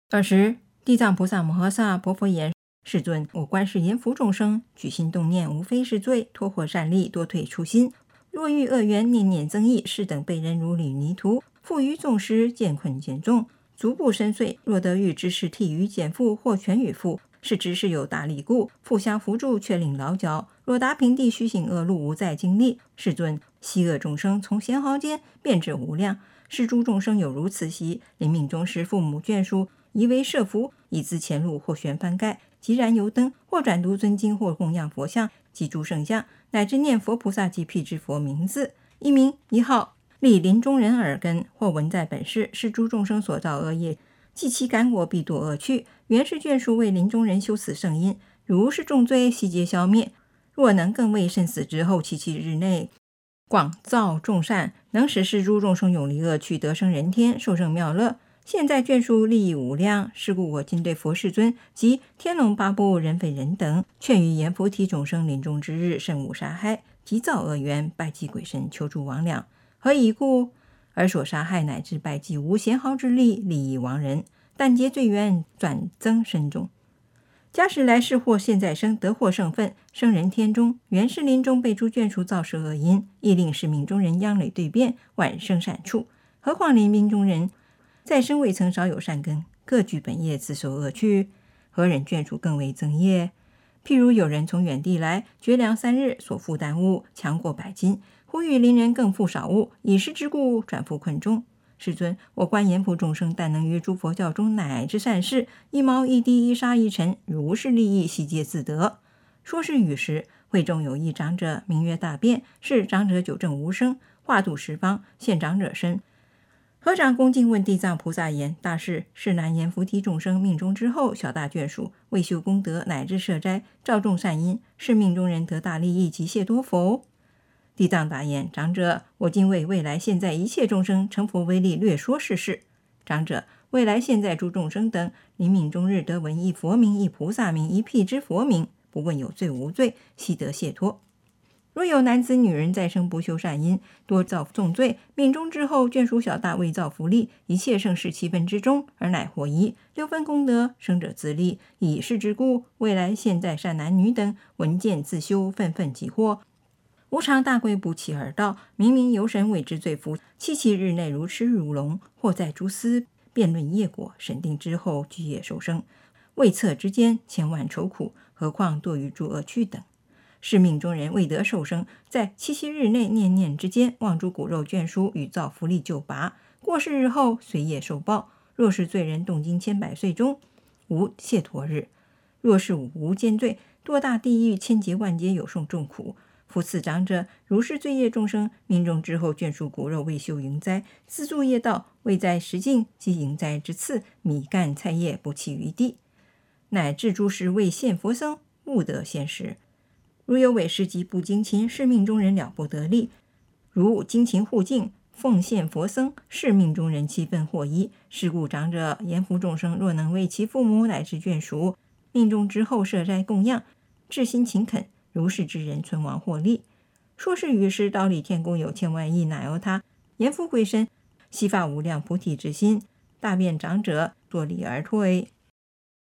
尔时地藏菩萨摩诃萨婆佛言：世尊，我观世阎浮众生，举心动念，无非是罪，脱获善利，多退初心。若遇恶缘，念念增益，是等被人如履泥土，负于众时，见困见重，足不深邃。若得遇知识替于减负，或全与负，是知识有大力故，互相扶助，却令劳脚。若达平地，虚行恶路，无再经历。世尊，昔恶众生从贤豪间变至无量，是诸众生有如此习，临命终时，父母眷属宜为设福，以自前路，或悬幡盖，即燃油灯，或转读尊经，或供养佛像及诸圣像，乃至念佛菩萨及辟支佛名字，一名一号，立临终人耳根，或闻在本世，是诸众生所造恶业，既其感果，必堕恶趣。原是眷属为临终人修此圣因，如是重罪，悉皆消灭。若能更为甚死之后77日内广造众善，能使是诸众生永离恶趣，得生人天，受生妙乐。现在眷属利益无量，是故我今对佛世尊及天龙八部、人非人等，劝于阎浮提众生临终之日，慎勿杀害，即造恶缘，拜祭鬼神，求助亡两。何以故？而所杀害乃至拜祭无贤豪之力，利益亡人，但结罪缘，转增身中。假使来世或现在生，得获圣分，生人天中，原是临终被诸眷属造设恶因，亦令是命中人殃累对变，晚生善处。何况临命中人再生未曾少有善根，各具本业，自受恶趣，何忍眷属更为增业？譬如有人从远地来，绝粮3日，所负担物强过100斤，呼吁邻人更负少物，以失之故，转负困中。世尊，我观阎浮众生，但能于诸佛教中乃至善事，一毛一滴，一沙一尘，如是利益，悉皆自得。说是语时，会中有一长者，名曰大辩，是长者久证无生，化度十方，现长者身。合掌恭敬问地藏菩萨言：大士，是南阎浮提众生命中之后，小大眷属为修功德，乃至设斋，照众善因，是命中人得大利益及解脱否？地藏答言：长者，我今为未来现在一切众生成佛为例，略说世事。长者，未来现在诸众生等，临命终日得闻一佛名，一菩萨名，一辟支佛名，不问有罪无罪，悉得解脱。若有男子女人再生不修善因，多造重罪，命中之后，眷属小大未造福利，一切盛世7分之中，而乃获益6分功德，生者自利。以是之故，未来现在善男女等，闻见自修，愤愤即获。无常大贵不期而到，明明由神为之罪福，77日内如痴如聋，或在诸司辩论业果，审定之后，具业受生。未测之间，千万愁苦，何况堕于诸恶趣等。是命中人未得受生，在77日内念念之间，望诸骨肉眷属与造福利就拔，过世日后随业受报。若是罪人动经千百岁中，无解脱日；若是无间罪，堕大地狱千劫万劫，有受重苦。夫此长者，如是罪业众生，命中之后，眷属骨肉未修营灾，自助业道，未在实境及营灾之次，米干菜叶不弃于地，乃至诸时未现佛僧，勿得现时。如有违誓及不精勤，是命中人了不得利；如精勤护净，奉献佛僧，是命中人7分获益。是故长者，阎浮众生若能为其父母乃至眷属，命中之后设斋供养，至心勤恳，如是之人存亡获利。说是语时，刀里天宫有千万亿那由他阎浮鬼神，悉发无量菩提之心，大辩长者，作礼而退。